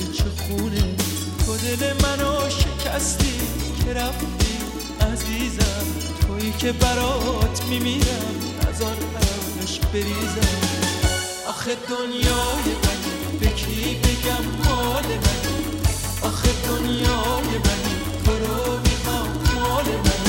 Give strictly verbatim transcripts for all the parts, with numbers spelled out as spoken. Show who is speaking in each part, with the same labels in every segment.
Speaker 1: چه خونه. تو دل منو شکستی که رفتی عزیزم، تویی که برات میمیرم نذار عشق بریزم. آخه دنیای منی به کی بگم مال منی، آخه دنیای منی تو رو میخوام مال منی.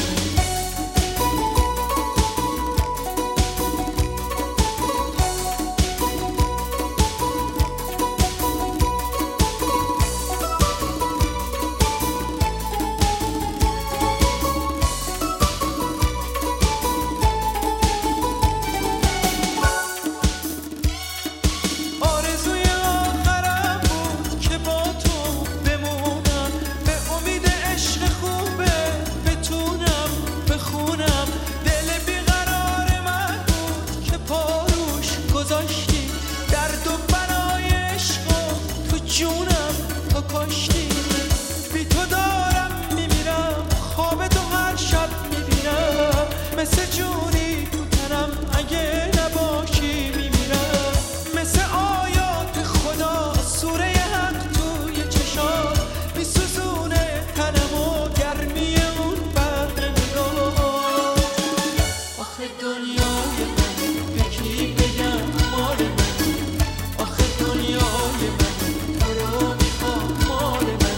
Speaker 1: مثل جونی تو تنم اگه نباشی میمیرم، مثل آیات خدا سوره حق توی چشات میسوزونه تنم و گرمی اون برق نگاه. آخه دنیای من به کی بگم مال من، آخه دنیای من تو رو میخوام مال من.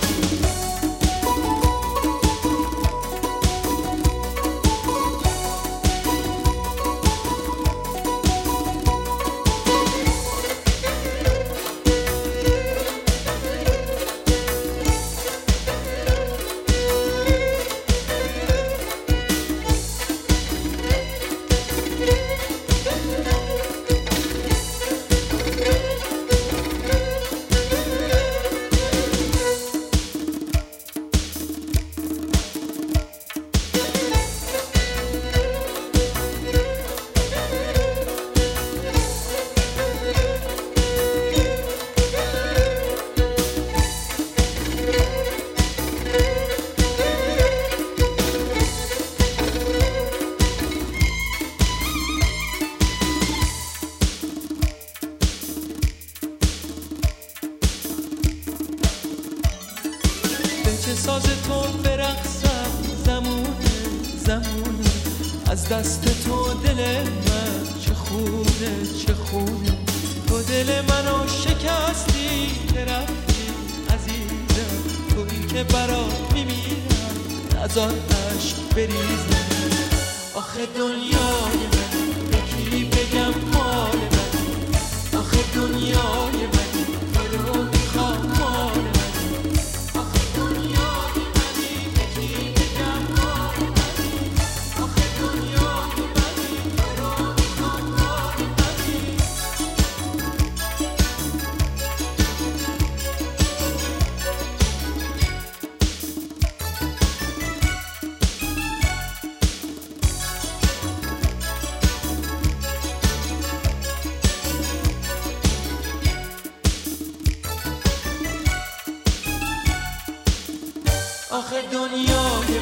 Speaker 1: چه ساز تو برقصم زمونه زمونه، از دست تو دل من چه خونه چه خونه. تو دل منو شکستی که رفتی عزیزم، تویی که برات میمیرم نذار عشق بریزم. آخه دنیای من به کی بگم مال من، آخه دنیای من تو رو میخوام مال من. آخه دنیای